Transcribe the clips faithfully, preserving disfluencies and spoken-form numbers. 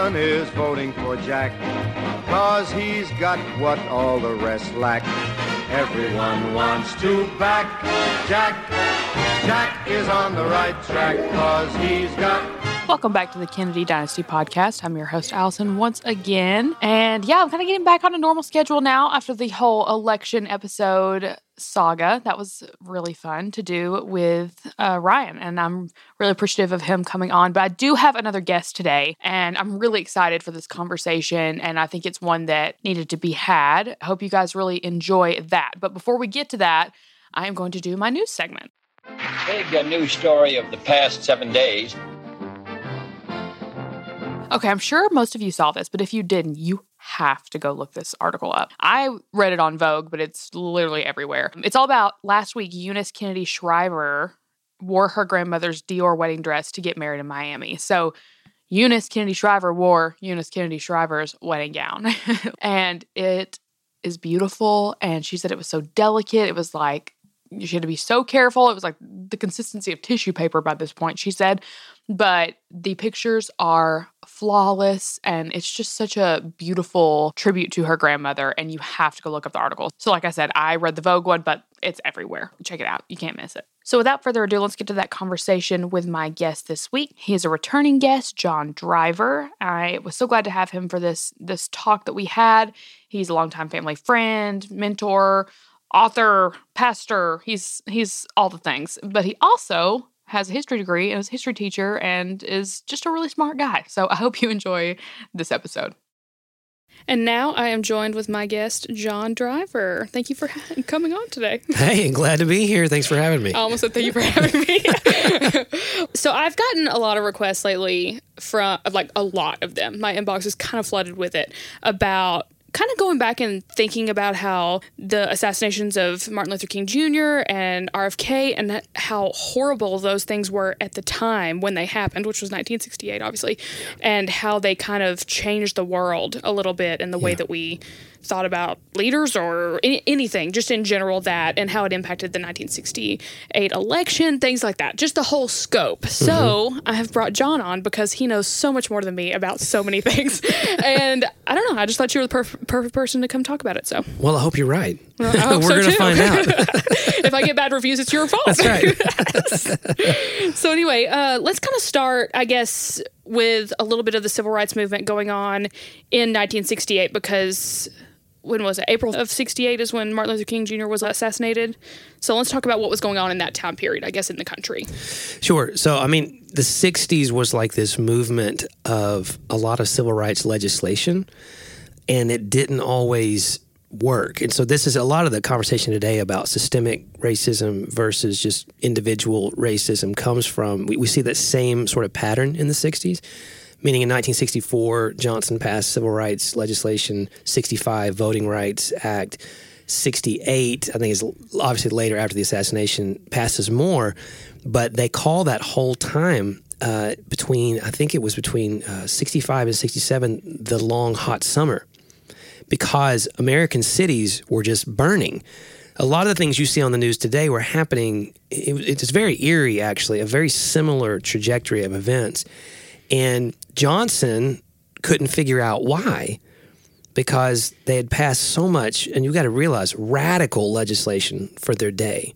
Everyone is voting for Jack, 'cause he's got what all the rest lack. Everyone wants to back Jack. Jack is on the right track, 'cause he's got... Welcome back to the Kennedy Dynasty Podcast. I'm your host, Allison, once again. And yeah, I'm kind of getting back on a normal schedule now after the whole election episode saga. That was really fun to do with uh, Ryan, and I'm really appreciative of him coming on. But I do have another guest today, and I'm really excited for this conversation, and I think it's one that needed to be had. I hope you guys really enjoy that. But before we get to that, I am going to do my news segment. Big uh, news story of the past seven days. Okay, I'm sure most of you saw this, but if you didn't, you have to go look this article up. I read it on Vogue, but it's literally everywhere. It's all about last week, Eunice Kennedy Shriver wore her grandmother's Dior wedding dress to get married in Miami. So Eunice Kennedy Shriver wore Eunice Kennedy Shriver's wedding gown. And it is beautiful. And she said it was so delicate. It was like, she had to be so careful. It was like the consistency of tissue paper by this point, she said. But the pictures are flawless, and it's just such a beautiful tribute to her grandmother, and you have to go look up the article. So like I said, I read the Vogue one, but it's everywhere. Check it out. You can't miss it. So without further ado, let's get to that conversation with my guest this week. He is a returning guest, John Driver. I was so glad to have him for this, this talk that we had. He's a longtime family friend, mentor, author, pastor. He's he's all the things. But he also has a history degree and is a history teacher and is just a really smart guy. So I hope you enjoy this episode. And now I am joined with my guest, John Driver. Thank you for ha- coming on today. Hey, glad to be here. Thanks for having me. I almost said thank you for having me. So I've gotten a lot of requests lately from, like a lot of them. My inbox is kind of flooded with it about kind of going back and thinking about how the assassinations of Martin Luther King Junior and R F K and how horrible those things were at the time when they happened, which was nineteen sixty-eight, obviously, and how they kind of changed the world a little bit in the way Yeah. that we thought about leaders or any, anything, just in general that, and how it impacted the nineteen sixty-eight election, things like that, just the whole scope. Mm-hmm. So I have brought John on because he knows so much more than me about so many things. And I don't know, I just thought you were the perf- perfect person to come talk about it. So, Well, I hope you're right. well, I hope We're so going to too. find out. If I get bad reviews, it's your fault. That's right. So anyway, uh, let's kind of start, I guess, with a little bit of the civil rights movement going on in nineteen sixty-eight, because when was it? April of sixty-eight is when Martin Luther King Junior was assassinated. So let's talk about what was going on in that time period, I guess, in the country. Sure. So, I mean, the sixties was like this movement of a lot of civil rights legislation, and it didn't always work. And so this is a lot of the conversation today about systemic racism versus just individual racism comes from, we, we see that same sort of pattern in the sixties. Meaning in nineteen sixty-four, Johnson passed civil rights legislation, sixty-five, Voting Rights Act, sixty-eight, I think it's obviously later after the assassination, passes more, but they call that whole time uh, between, I think it was between uh, sixty-five and sixty-seven, the long hot summer, because American cities were just burning. A lot of the things you see on the news today were happening, it, it's very eerie actually, a very similar trajectory of events. And Johnson couldn't figure out why, because they had passed so much, and you got to realize, radical legislation for their day.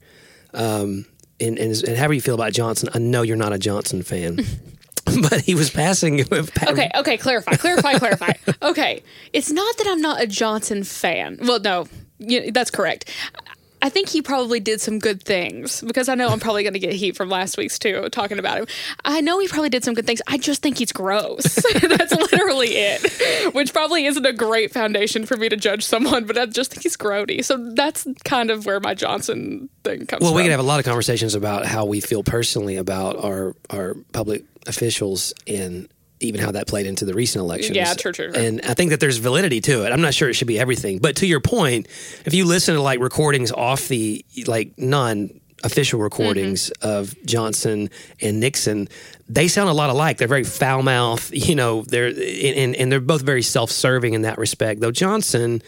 Um, and, and, and however you feel about Johnson, I know you're not a Johnson fan, but he was passing. Okay, okay, clarify, clarify, clarify. Okay, it's not that I'm not a Johnson fan. Well, no, you, that's correct. I think he probably did some good things, because I know I'm probably going to get heat from last week's too, talking about him. I know he probably did some good things. I just think he's gross. That's literally it, which probably isn't a great foundation for me to judge someone, but I just think he's grody. So that's kind of where my Johnson thing comes well, from. Well, we can have a lot of conversations about how we feel personally about our, our public officials and even how that played into the recent elections. Yeah, true, true, true. And I think that there's validity to it. I'm not sure it should be everything. But to your point, if you listen to like recordings off the like non-official recordings mm-hmm. of Johnson and Nixon, they sound a lot alike. They're very foul-mouthed, you know, they're and, and they're both very self-serving in that respect. Though Johnson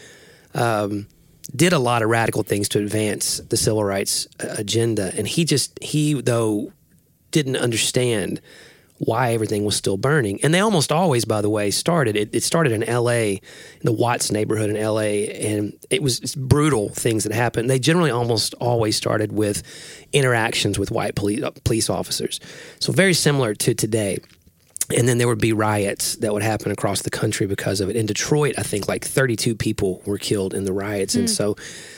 um, did a lot of radical things to advance the civil rights agenda. And he just, he though, didn't understand why everything was still burning. And they almost always, by the way, started, it, it started in L A, in the Watts neighborhood in L A, and it was it's brutal things that happened. They generally almost always started with interactions with white police, police officers. So very similar to today. And then there would be riots that would happen across the country because of it. In Detroit, I think like thirty-two people were killed in the riots. Mm. And so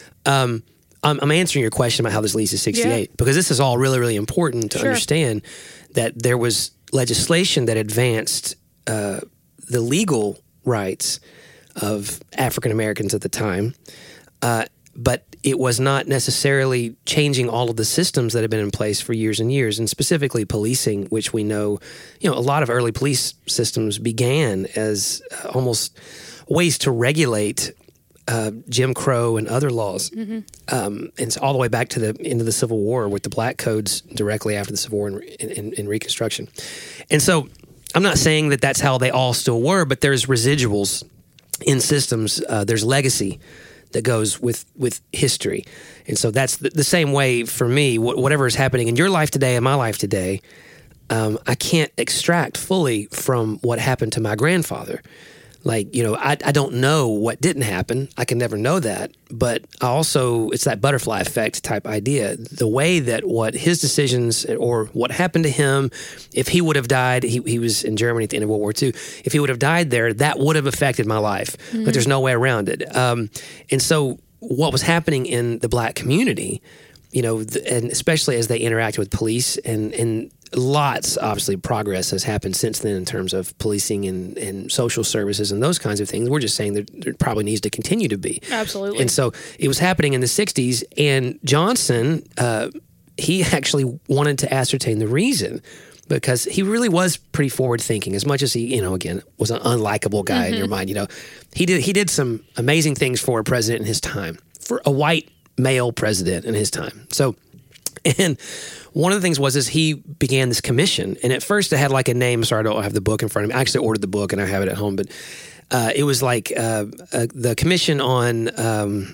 um, I'm, I'm answering your question about how this leads to sixty-eight, yeah. because this is all really, really important to sure. understand that there was legislation that advanced uh, the legal rights of African Americans at the time, uh, but it was not necessarily changing all of the systems that had been in place for years and years, and specifically policing, which we know, you know, a lot of early police systems began as uh, almost ways to regulate uh, Jim Crow and other laws. Mm-hmm. Um, and it's all the way back to the end of the Civil War with the black codes directly after the Civil War in, in, in Reconstruction. And so I'm not saying that that's how they all still were, but there's residuals in systems. Uh, there's legacy that goes with, with history. And so that's the, the same way for me. Wh- whatever is happening in your life today and my life today, um, I can't extract fully from what happened to my grandfather. Like, you know, I, I don't know what didn't happen. I can never know that. But I also, it's that butterfly effect type idea. The way that what his decisions or what happened to him, if he would have died, he, he was in Germany at the end of World War Two, if he would have died there, that would have affected my life. Mm-hmm. But there's no way around it. Um, and so what was happening in the black community, you know, th- and especially as they interacted with police and, and lots, obviously, progress has happened since then in terms of policing and, and social services and those kinds of things. We're just saying that there probably needs to continue to be. Absolutely. And so it was happening in the sixties, and Johnson, uh, he actually wanted to ascertain the reason because he really was pretty forward-thinking. As much as he, you know, again, was an unlikable guy mm-hmm. in your mind, you know, he did he did some amazing things for a president in his time, for a white male president in his time. So, and one of the things was is he began this commission, and at first it had like a name. Sorry, I don't have the book in front of me. I actually ordered the book, and I have it at home, but uh, it was like uh, uh, the commission on. Um,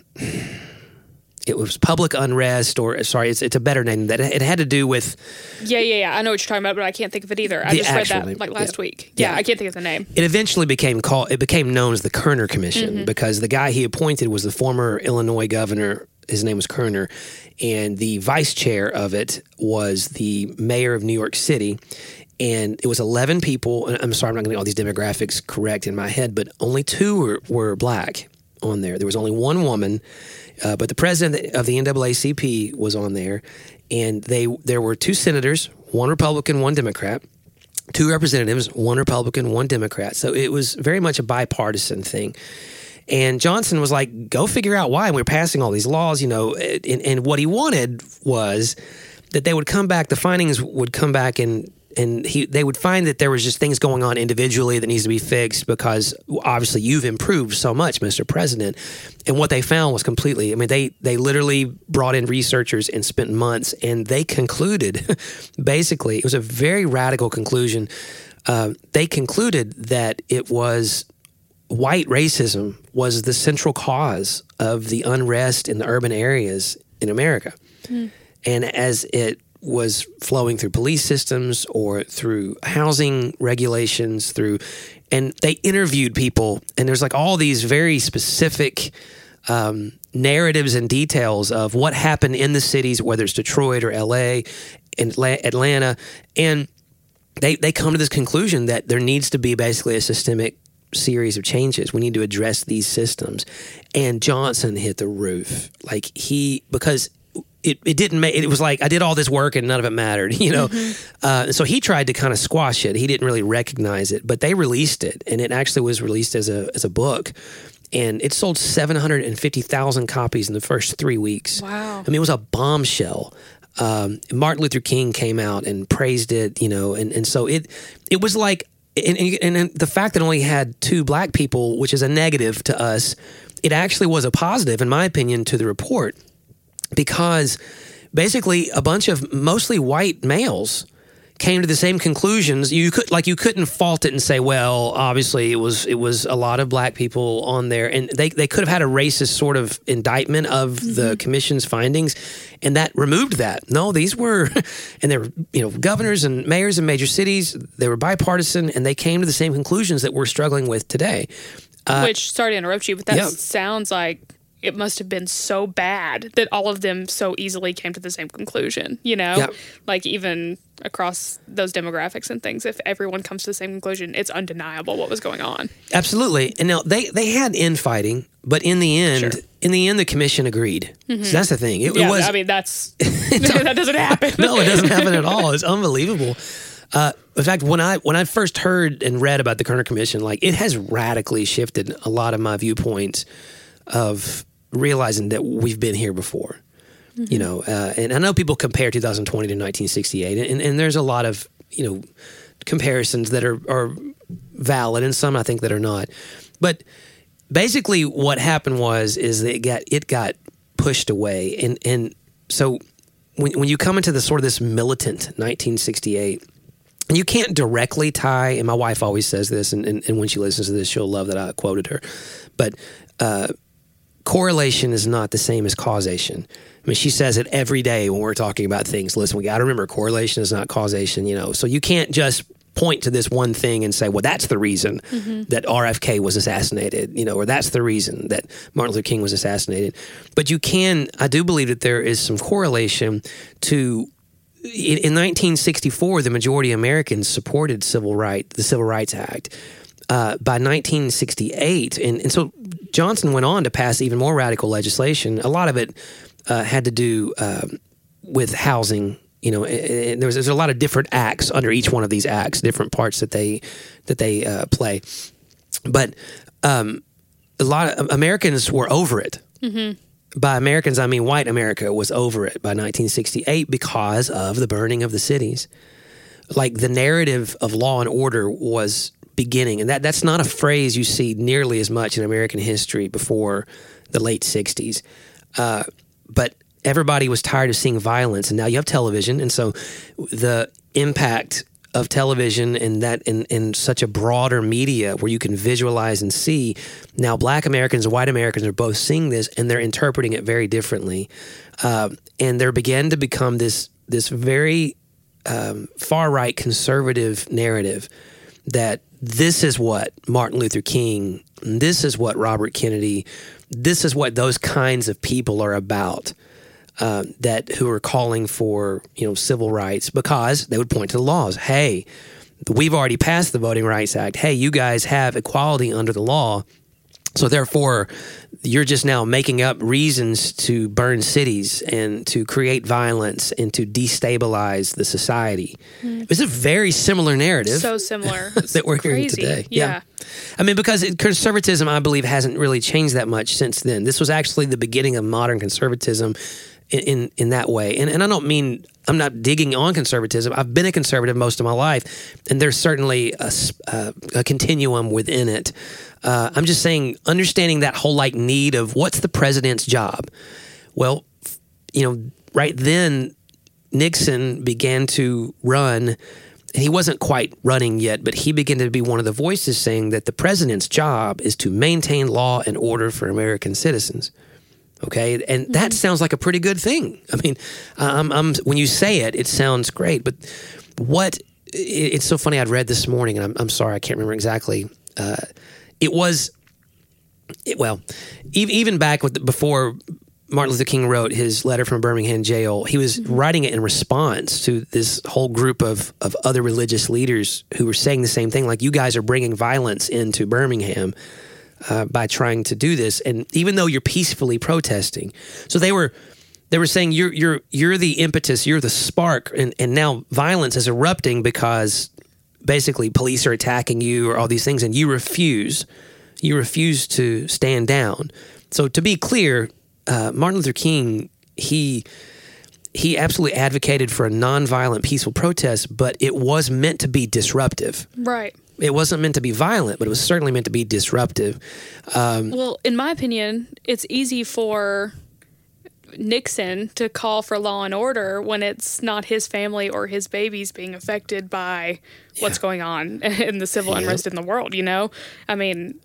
it was public unrest, or sorry, it's it's a better name than that. It had to do with. Yeah, yeah, yeah. I know what you're talking about, but I can't think of it either. I just read that name, like last yeah. week. Yeah, yeah, I can't think of the name. It eventually became called. It became known as the Kerner Commission mm-hmm. because the guy he appointed was the former Illinois governor. His name was Kerner, and the vice chair of it was the mayor of New York City. And it was eleven people. And I'm sorry, I'm not going to get all these demographics correct in my head, but only two were, were black on there. There was only one woman, uh, but the president of the N double A C P was on there. And they there were two senators, one Republican, one Democrat, two representatives, one Republican, one Democrat. So it was very much a bipartisan thing. And Johnson was like, go figure out why. And we were passing all these laws, you know, and, and what he wanted was that they would come back, the findings would come back and and he they would find that there was just things going on individually that needs to be fixed because obviously you've improved so much, Mister President. And what they found was completely, I mean, they, they literally brought in researchers and spent months, and they concluded, basically, it was a very radical conclusion. Uh, they concluded that it was white racism was the central cause of the unrest in the urban areas in America. Mm. And as it was flowing through police systems or through housing regulations, through, and they interviewed people, and there's like all these very specific um, narratives and details of what happened in the cities, whether it's Detroit or L A and Atlanta, and they, they come to this conclusion that there needs to be basically a systemic series of changes. We need to address these systems. And Johnson hit the roof. Like he, because it, it didn't make, it was like, I did all this work and none of it mattered, you know? Mm-hmm. Uh, so he tried to kind of squash it. He didn't really recognize it, but they released it. And it actually was released as a, as a book. And it sold seven hundred fifty thousand copies in the first three weeks. Wow. I mean, it was a bombshell. Um, Martin Luther King came out and praised it, you know, and, and so it, it was like, And, and, and the fact that it only had two black people, which is a negative to us, it actually was a positive, in my opinion, to the report, because basically a bunch of mostly white males came to the same conclusions. You could like you couldn't fault it and say, well, obviously it was it was a lot of black people on there, and they they could have had a racist sort of indictment of mm-hmm. the commission's findings, and that removed that. No, these were, and they were you know governors and mayors in major cities. They were bipartisan, and they came to the same conclusions that we're struggling with today. Uh, Which, sorry to interrupt you, but that yeah. sounds like it must have been so bad that all of them so easily came to the same conclusion, you know? Yeah. Like, even across those demographics and things, if everyone comes to the same conclusion, it's undeniable what was going on. Absolutely. And now, they, they had infighting, but in the end, Sure. in the end, the commission agreed. Mm-hmm. So that's the thing. It, yeah, it was, I mean, that's... that doesn't happen. No, it doesn't happen at all. It's unbelievable. Uh, in fact, when I when I first heard and read about the Kerner Commission, like it has radically shifted a lot of my viewpoints of realizing that we've been here before. Mm-hmm. You know, uh, and I know people compare two thousand twenty to nineteen sixty-eight, and, and there's a lot of you know comparisons that are, are valid, and some I think that are not. But basically, what happened was is that it got it got pushed away, and and so when when you come into the sort of this militant nineteen sixty-eight. And you can't directly tie, and my wife always says this, and, and, and when she listens to this, she'll love that I quoted her. But uh, correlation is not the same as causation. I mean, she says it every day when we're talking about things. Listen, we got to remember correlation is not causation, you know. So you can't just point to this one thing and say, well, that's the reason mm-hmm. that R F K was assassinated, you know, or that's the reason that Martin Luther King was assassinated. But you can, I do believe that there is some correlation to in nineteen sixty-four, the majority of Americans supported civil right, the Civil Rights Act. Uh, by nineteen sixty-eight, and, and so Johnson went on to pass even more radical legislation. A lot of it uh, had to do uh, with housing. You know, there was there's a lot of different acts under each one of these acts, different parts that they that they uh, play. But um, a lot of Americans were over it. Mm-hmm. By Americans, I mean white America was over it by nineteen sixty-eight because of the burning of the cities. Like the narrative of law and order was beginning, and that, that's not a phrase you see nearly as much in American history before the late sixties. Uh, but everybody was tired of seeing violence, and now you have television, and so the impact of television and that in, in such a broader media where you can visualize and see. Now, black Americans and white Americans are both seeing this, and they're interpreting it very differently. Uh, and there began to become this this very um, far-right conservative narrative that this is what Martin Luther King, this is what Robert Kennedy, this is what those kinds of people are about. Uh, that who are calling for you know civil rights because they would point to the laws. Hey, we've already passed the Voting Rights Act. Hey, you guys have equality under the law, so therefore you're just now making up reasons to burn cities and to create violence and to destabilize the society. Mm. It's a very similar narrative. So similar that we're crazy. hearing today. Yeah. yeah. I mean, because it, conservatism, I believe, hasn't really changed that much since then. This was actually the beginning of modern conservatism. In, in that way. And and I don't mean, I'm not digging on conservatism. I've been a conservative most of my life, and there's certainly a, a, a continuum within it. Uh, I'm just saying, understanding that whole like need of what's the president's job? Well, you know, right then, Nixon began to run, and he wasn't quite running yet, but he began to be one of the voices saying that the president's job is to maintain law and order for American citizens. Okay, and mm-hmm. that sounds like a pretty good thing. I mean, I'm, I'm, when you say it, it sounds great. But what? It, it's so funny. I'd read this morning, and I'm, I'm sorry, I can't remember exactly. Uh, it was, it, well, even, even back with the, before Martin Luther King wrote his letter from Birmingham jail, he was mm-hmm. writing it in response to this whole group of of other religious leaders who were saying the same thing. Like, you guys are bringing violence into Birmingham. Uh, by trying to do this, and even though you're peacefully protesting, so they were they were saying you're you're you're the impetus, you're the spark, and, and now violence is erupting because basically police are attacking you or all these things, and you refuse, you refuse to stand down. So to be clear, uh, Martin Luther King he he absolutely advocated for a nonviolent, peaceful protest, but it was meant to be disruptive, right? It wasn't meant to be violent, but it was certainly meant to be disruptive. Um, well, in my opinion, it's easy for Nixon to call for law and order when it's not his family or his babies being affected by what's Yeah. going on in the civil Yep. unrest in the world, you know? I mean,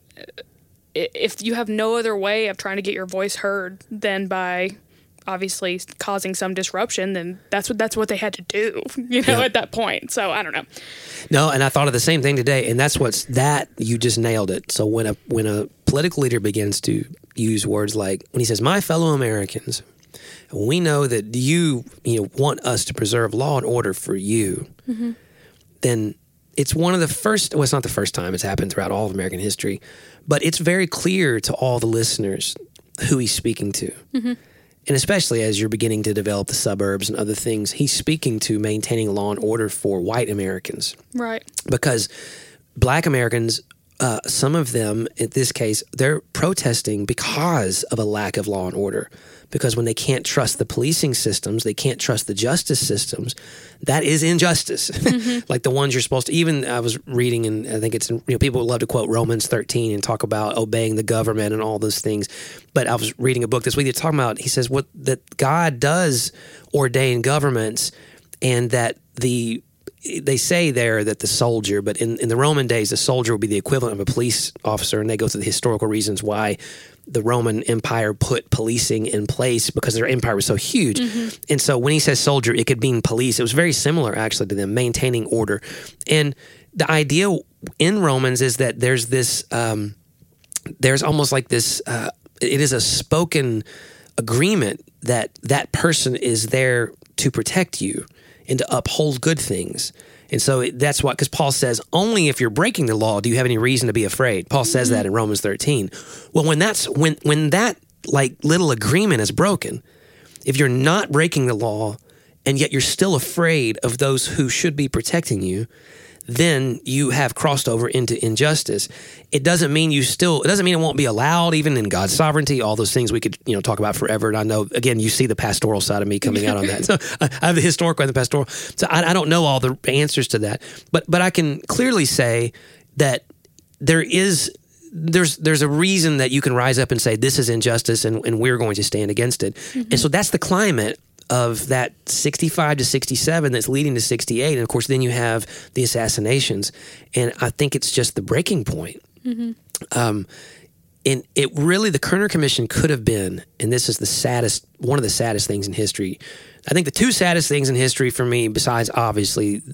i- if you have no other way of trying to get your voice heard than by obviously causing some disruption, then that's what that's what they had to do, you know, Yeah. at that point. So I don't know. No, and I thought of the same thing today, and that's what's that you just nailed it. So when a when a political leader begins to use words like when he says, "My fellow Americans, we know that you you know want us to preserve law and order for you," Mm-hmm. then it's one of the first. Well, it's not the first time it's happened throughout all of American history, but it's very clear to all the listeners who he's speaking to. Mm-hmm. And especially as you're beginning to develop the suburbs and other things, he's speaking to maintaining law and order for white Americans. Right. Because black Americans, uh, some of them, in this case, they're protesting because of a lack of law and order. Because when they can't trust the policing systems, they can't trust the justice systems, that is injustice. Mm-hmm. Like the ones you're supposed to, even I was reading, and I think it's, you know, people love to quote Romans thirteen and talk about obeying the government and all those things. But I was reading a book this week that's talking about, he says, what that God does ordain governments, and that the they say there that the soldier, but in, in the Roman days, the soldier would be the equivalent of a police officer, and they go through the historical reasons why the Roman Empire put policing in place because their empire was so huge. Mm-hmm. And so when he says soldier, it could mean police. It was very similar, actually, to them maintaining order. And the idea in Romans is that there's this, um, there's almost like this, uh, it is a spoken agreement that that person is there to protect you and to uphold good things. And so it, that's what, because Paul says, only if you're breaking the law do you have any reason to be afraid. Paul says mm-hmm. that in Romans thirteen. Well, when that's when when that like little agreement is broken, if you're not breaking the law and yet you're still afraid of those who should be protecting you, then you have crossed over into injustice. It doesn't mean you still, it doesn't mean it won't be allowed, even in God's sovereignty, all those things we could, you know, talk about forever. And I know, again, you see the pastoral side of me coming out on that. So I have the historical and the pastoral. So I, I don't know all the answers to that, but, but I can clearly say that there is, there's, there's a reason that you can rise up and say, this is injustice and, and we're going to stand against it. Mm-hmm. And so that's the climate of that sixty-five to sixty-seven that's leading to sixty-eight. And of course, then you have the assassinations. And I think it's just the breaking point. Mm-hmm. Um, and it really, the Kerner Commission could have been, and this is the saddest, one of the saddest things in history. I think the two saddest things in history for me, besides obviously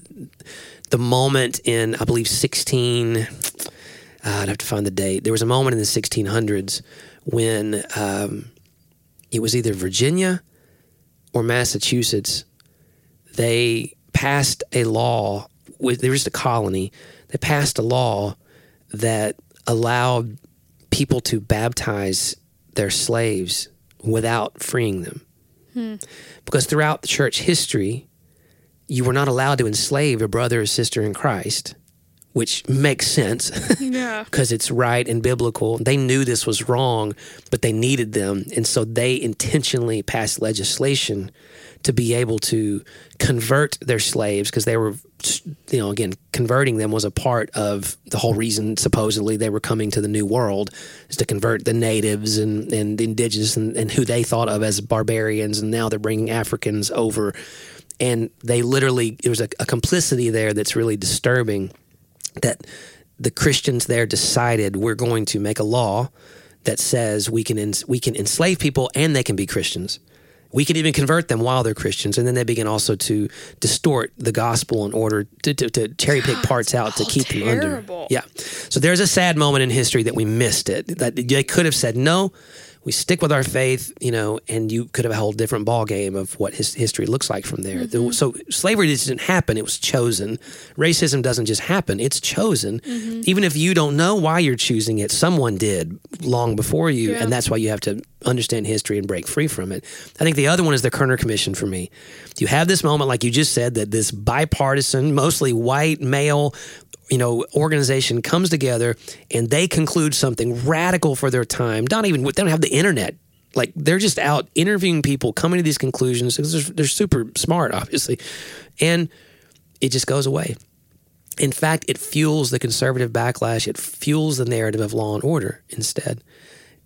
the moment in, I believe, sixteen, uh, I'd have to find the date. There was a moment in the sixteen hundreds when um, it was either Virginia or Massachusetts. They passed a law, with, they were just a colony, they passed a law that allowed people to baptize their slaves without freeing them. Hmm. Because throughout the church history, you were not allowed to enslave a brother or sister in Christ, which makes sense. Yeah. Because it's right and biblical. They knew this was wrong, but they needed them. And so they intentionally passed legislation to be able to convert their slaves, because they were, you know, again, converting them was a part of the whole reason supposedly they were coming to the New World, is to convert the natives and, and the indigenous and, and who they thought of as barbarians. And now they're bringing Africans over. And they literally, there was a, a complicity there that's really disturbing, that the Christians there decided, we're going to make a law that says we can ens- we can enslave people and they can be Christians. We can even convert them while they're Christians. And then they begin also to distort the gospel in order to, to, to cherry pick parts out to keep terrible. them under. Yeah. So there's a sad moment in history that we missed it, that they could have said, no, we stick with our faith, you know, and you could have a whole different ball game of what his history looks like from there. Mm-hmm. So slavery didn't happen, it was chosen. Racism doesn't just happen, it's chosen. Mm-hmm. Even if you don't know why you're choosing it, someone did long before you, yeah. And that's why you have to understand history and break free from it. I think the other one is the Kerner Commission for me. You have this moment, like you just said, that this bipartisan, mostly white, male, you know, organization comes together and they conclude something radical for their time. Not even, they don't have the internet. Like, they're just out interviewing people, coming to these conclusions, because they're, they're super smart, obviously. And it just goes away. In fact, it fuels the conservative backlash. It fuels the narrative of law and order instead.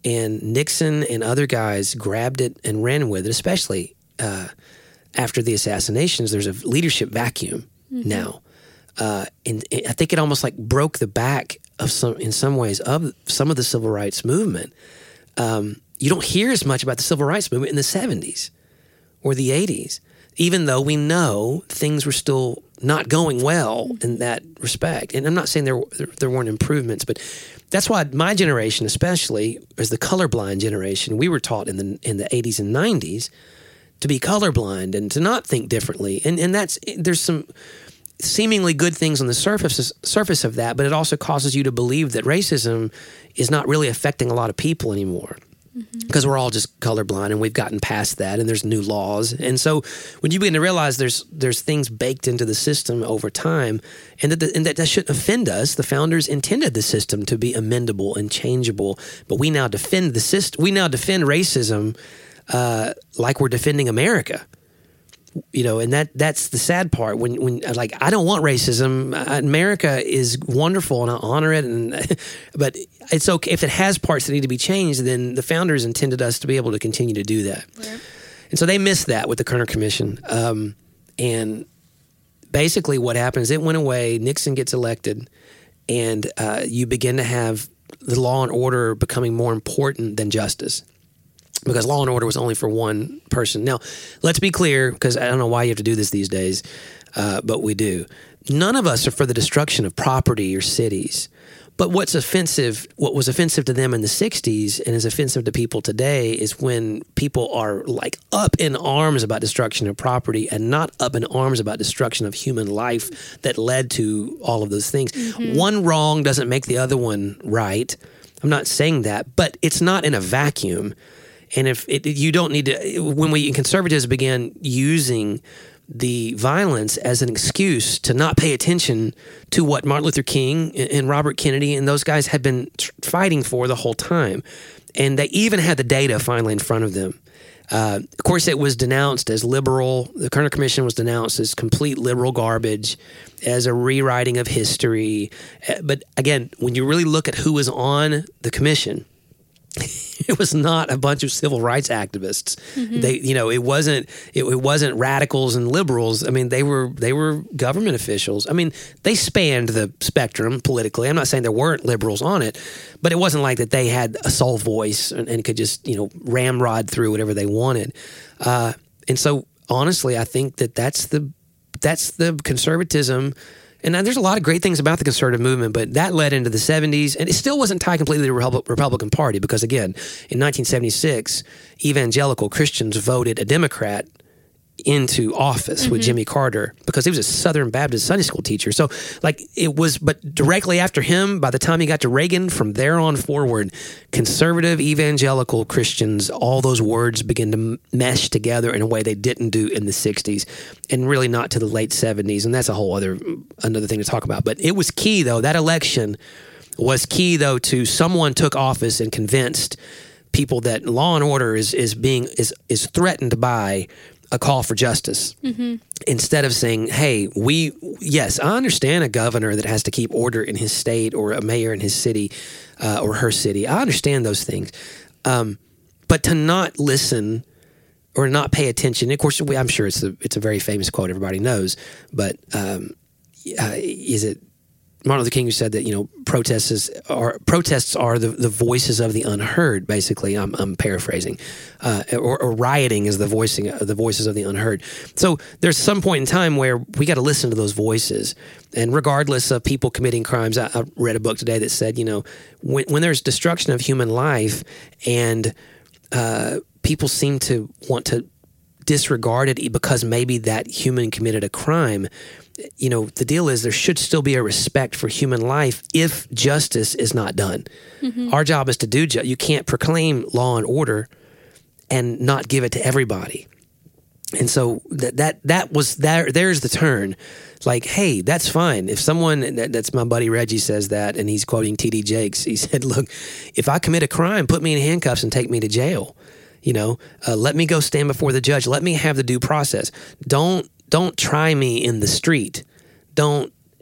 And Nixon and other guys grabbed it and ran with it, especially uh, after the assassinations. There's a leadership vacuum mm-hmm. now. Uh, and it, I think it almost like broke the back of some, in some ways, of some of the civil rights movement. Um, you don't hear as much about the civil rights movement in the seventies or the eighties, even though we know things were still not going well in that respect. And I'm not saying there there, there weren't improvements, but that's why my generation, especially as the colorblind generation, we were taught in the in the eighties and nineties to be colorblind and to not think differently. And and that's there's some seemingly good things on the surface surface of that, but it also causes you to believe that racism is not really affecting a lot of people anymore. Because mm-hmm. we're all just colorblind and we've gotten past that and there's new laws. And so when you begin to realize there's there's things baked into the system over time and that, the, and that that shouldn't offend us, the founders intended the system to be amendable and changeable. But we now defend the system. We now defend racism uh, like we're defending America. You know, and that that's the sad part. When, when like, I don't want racism. America is wonderful, and I honor it. And but it's okay if it has parts that need to be changed. Then the founders intended us to be able to continue to do that. Right. And so they missed that with the Kerner Commission. Um, and basically, what happens? It went away. Nixon gets elected, and uh, you begin to have the law and order becoming more important than justice. Because law and order was only for one person. Now, let's be clear, because I don't know why you have to do this these days, uh, but we do. None of us are for the destruction of property or cities. But what's offensive, what was offensive to them in the sixties and is offensive to people today is when people are like up in arms about destruction of property and not up in arms about destruction of human life that led to all of those things. Mm-hmm. One wrong doesn't make the other one right. I'm not saying that, but it's not in a vacuum. And if it, you don't need to, when we conservatives began using the violence as an excuse to not pay attention to what Martin Luther King and Robert Kennedy and those guys had been fighting for the whole time, and they even had the data finally in front of them. Uh, of course, it was denounced as liberal. The Kerner Commission was denounced as complete liberal garbage, as a rewriting of history. But again, when you really look at who was on the commission, it was not a bunch of civil rights activists. Mm-hmm. They, you know, it wasn't it, it wasn't radicals and liberals. I mean, they were they were government officials. I mean, they spanned the spectrum politically. I'm not saying there weren't liberals on it, but it wasn't like that they had a sole voice and, and could just, you know, ramrod through whatever they wanted. Uh, and so, honestly, I think that that's the that's the conservatism. And there's a lot of great things about the conservative movement, but that led into the seventies, and it still wasn't tied completely to the Republican Party because, again, in nineteen seventy-six, evangelical Christians voted a Democrat into office mm-hmm. with Jimmy Carter because he was a Southern Baptist Sunday school teacher. So, like, it was, but directly after him, by the time he got to Reagan, from there on forward, conservative evangelical Christians, all those words begin to mesh together in a way they didn't do in the sixties, and really not to the late seventies. And that's a whole other, another thing to talk about. But it was key, though. That election was key, though, to someone took office and convinced people that law and order is, is being, is, is threatened by a call for justice. Mm-hmm. Instead of saying, hey, we, yes, I understand a governor that has to keep order in his state or a mayor in his city uh, or her city. I understand those things. Um, but to not listen or not pay attention, of course, we, I'm sure it's a, it's a very famous quote everybody knows, but um, uh, is it Martin Luther King who said that, you know, protests are protests are the, the voices of the unheard. Basically, I'm, I'm paraphrasing, uh, or, or rioting is the voicing the voices of the unheard. So there's some point in time where we got to listen to those voices, and regardless of people committing crimes, I, I read a book today that said, you know, when when there's destruction of human life, and uh, people seem to want to disregard it because maybe that human committed a crime. You know, the deal is there should still be a respect for human life if justice is not done. Mm-hmm. Our job is to do justice. You can't proclaim law and order and not give it to everybody. And so that that that was there. There's the turn. Like, hey, that's fine. If someone, that, that's my buddy Reggie says that, and he's quoting T D Jakes. He said, "Look, if I commit a crime, put me in handcuffs and take me to jail. You know, uh, let me go stand before the judge. Let me have the due process. Don't." Don't try me in the street. Don't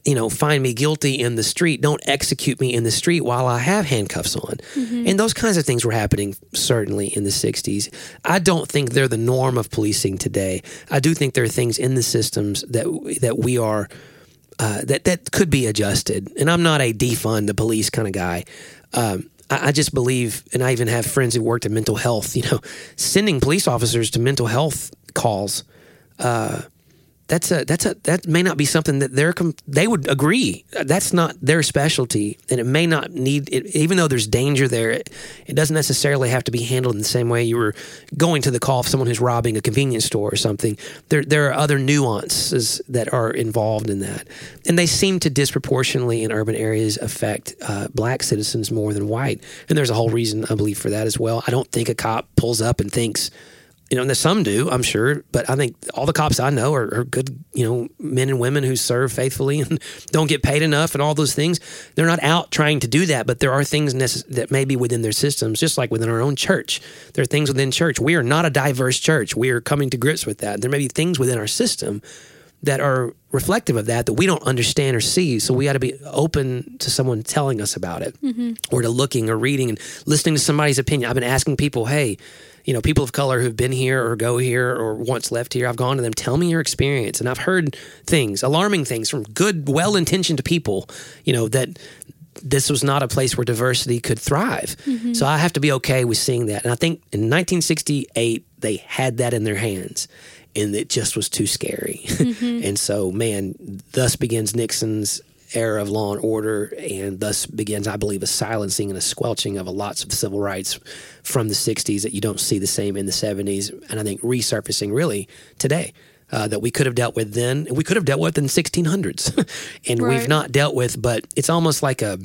you know, find me guilty in the street. Don't execute me in the street while I have handcuffs on. Mm-hmm. And those kinds of things were happening certainly in the sixties. I don't think they're the norm of policing today. I do think there are things in the systems that that we are uh, that that could be adjusted. And I'm not a defund the police kind of guy. Um, I, I just believe, and I even have friends who worked in mental health. You know, sending police officers to mental health calls. Uh, That's a that's a that may not be something that they're they would agree. That's not their specialty, and it may not need it, even though there's danger there. It, it doesn't necessarily have to be handled in the same way you were going to the call of someone who's robbing a convenience store or something. There there are other nuances that are involved in that, and they seem to disproportionately in urban areas affect uh, black citizens more than white. And there's a whole reason I believe for that as well. I don't think a cop pulls up and thinks. You know, and some do, I'm sure, but I think all the cops I know are, are good, you know, men and women who serve faithfully and don't get paid enough and all those things. They're not out trying to do that, but there are things necess- that may be within their systems, just like within our own church. There are things within church. We are not a diverse church. We are coming to grips with that. There may be things within our system that are reflective of that that we don't understand or see. So we got to be open to someone telling us about it mm-hmm. or to looking or reading and listening to somebody's opinion. I've been asking people, hey, you know, people of color who've been here or go here or once left here, I've gone to them, tell me your experience. And I've heard things, alarming things from good, well-intentioned people, you know, that this was not a place where diversity could thrive. Mm-hmm. So I have to be okay with seeing that. And I think in nineteen sixty-eight, they had that in their hands. And it just was too scary. Mm-hmm. And so, man, thus begins Nixon's era of law and order, and thus begins, I believe, a silencing and a squelching of a lots of civil rights from the sixties that you don't see the same in the seventies, and I think resurfacing really today. Uh, that we could have dealt with then, and we could have dealt with in the sixteen hundreds, and right. we've not dealt with, but it's almost like a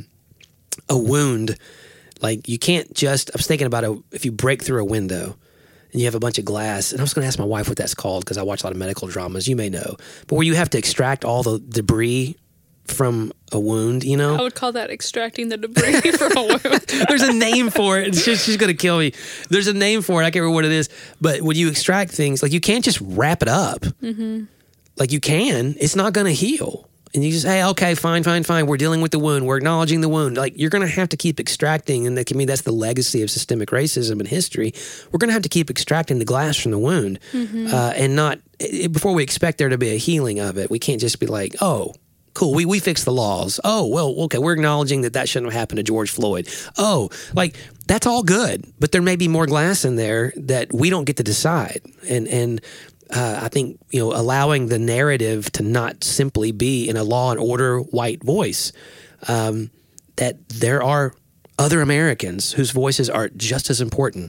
a wound. Like you can't just, I was thinking about a, if you break through a window, and you have a bunch of glass, and I was going to ask my wife what that's called because I watch a lot of medical dramas, you may know, but where you have to extract all the debris from a wound, you know? I would call that extracting the debris from a wound. There's a name for it. She's, she's going to kill me. There's a name for it. I can't remember what it is. But when you extract things, like you can't just wrap it up. Mm-hmm. Like you can. It's not going to heal. And you just, hey, okay, fine, fine, fine. We're dealing with the wound. We're acknowledging the wound. Like you're going to have to keep extracting, and that can mean that's the legacy of systemic racism in history. We're going to have to keep extracting the glass from the wound, mm-hmm. uh, and not it, before we expect there to be a healing of it. We can't just be like, oh, cool, we we fixed the laws. Oh, well, okay, we're acknowledging that that shouldn't have happened to George Floyd. Oh, like that's all good, but there may be more glass in there that we don't get to decide, and and. Uh, I think, you know, allowing the narrative to not simply be in a law and order white voice, um, that there are other Americans whose voices are just as important,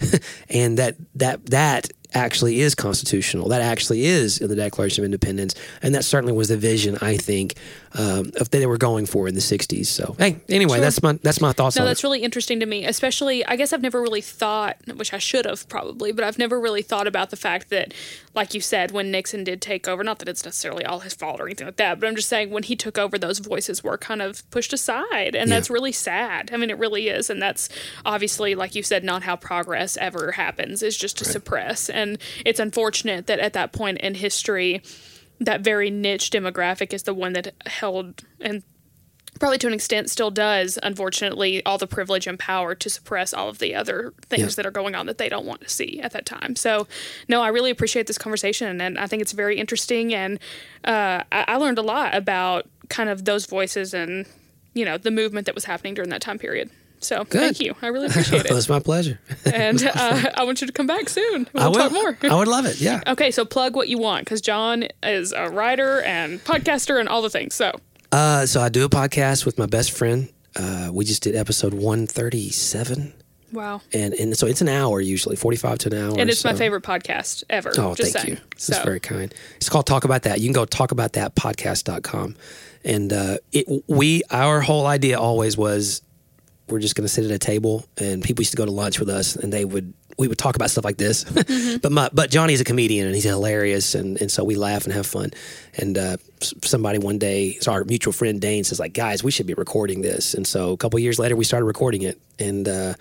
and that that that actually is constitutional. That actually is in the Declaration of Independence, and that certainly was the vision, I think, um, of that they were going for in the sixties. So, hey, anyway, sure. that's my that's my thoughts no, on it. No, that's really interesting to me, especially, I guess I've never really thought, which I should have probably, but I've never really thought about the fact that, like you said, when Nixon did take over, not that it's necessarily all his fault or anything like that, but I'm just saying when he took over, those voices were kind of pushed aside, and yeah. that's really sad. I mean, it really is, and that's obviously, like you said, not how progress ever happens, is just to right. suppress. And it's unfortunate that at that point in history, that very niche demographic is the one that held, and probably to an extent still does, unfortunately, all the privilege and power to suppress all of the other things yeah. that are going on that they don't want to see at that time. So, no, I really appreciate this conversation, and I think it's very interesting, and uh, I, I learned a lot about kind of those voices and, you know, the movement that was happening during that time period. So Good. Thank you. I really appreciate it. Well, it's my pleasure. And uh, I want you to come back soon. We'll I will. talk more. I would love it. Yeah. Okay, so plug what you want, because John is a writer and podcaster and all the things. So, uh, so I do a podcast with my best friend. Uh, we just did episode one thirty-seven. Wow. And and so it's an hour usually, forty-five to an hour. And it's so. my favorite podcast ever. Oh, just thank saying. you. So. That's very kind. It's called Talk About That. You can go talk about that podcast dot com. And uh, it, we, our whole idea always was, we're just going to sit at a table, and people used to go to lunch with us, and they would we would talk about stuff like this. Mm-hmm. but my, but Johnny's a comedian, and he's hilarious, and, and so we laugh and have fun. And uh, somebody one day, so our mutual friend Dane says, like, guys, we should be recording this. And so a couple of years later, we started recording it, and uh,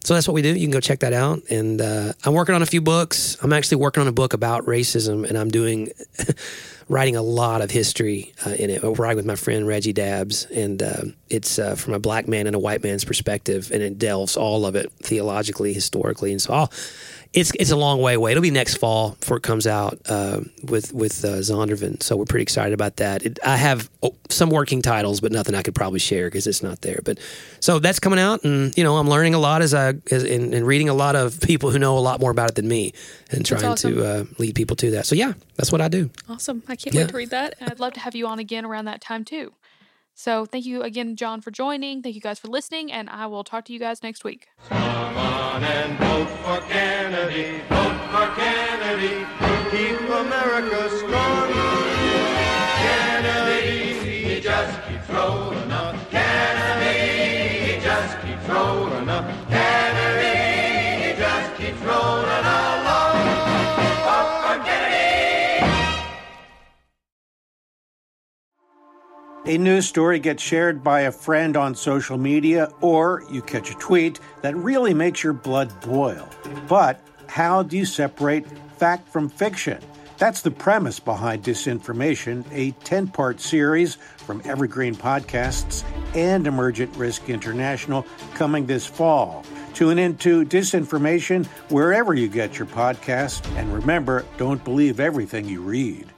so that's what we do. You can go check that out. And uh, I'm working on a few books. I'm actually working on a book about racism, and I'm doing writing a lot of history uh, in it. I'm writing with my friend Reggie Dabbs, and uh, it's uh, from a black man and a white man's perspective, and it delves all of it theologically, historically, and so I'll, it's it's a long way away. It'll be next fall before it comes out uh, with with uh, Zondervan. So we're pretty excited about that. It, I have oh, some working titles, but nothing I could probably share because it's not there. But so that's coming out, and you know I'm learning a lot as I as, and, and reading a lot of people who know a lot more about it than me, and trying awesome. to uh, lead people to that. So yeah, that's what I do. Awesome! I can't yeah. wait to read that. And I'd love to have you on again around that time too. So thank you again, John, for joining. Thank you guys for listening, and I will talk to you guys next week. Come on and vote for Kennedy, vote for Kennedy, keep America strong. Kennedy, he just keeps rolling up. Kennedy, he just keeps rolling up. Kennedy, he just keeps rolling along. Vote for Kennedy. A news story gets shared by a friend on social media, or you catch a tweet that really makes your blood boil. But how do you separate fact from fiction? That's the premise behind Disinformation, a ten-part series from Evergreen Podcasts and Emergent Risk International coming this fall. Tune into Disinformation wherever you get your podcasts, and remember, don't believe everything you read.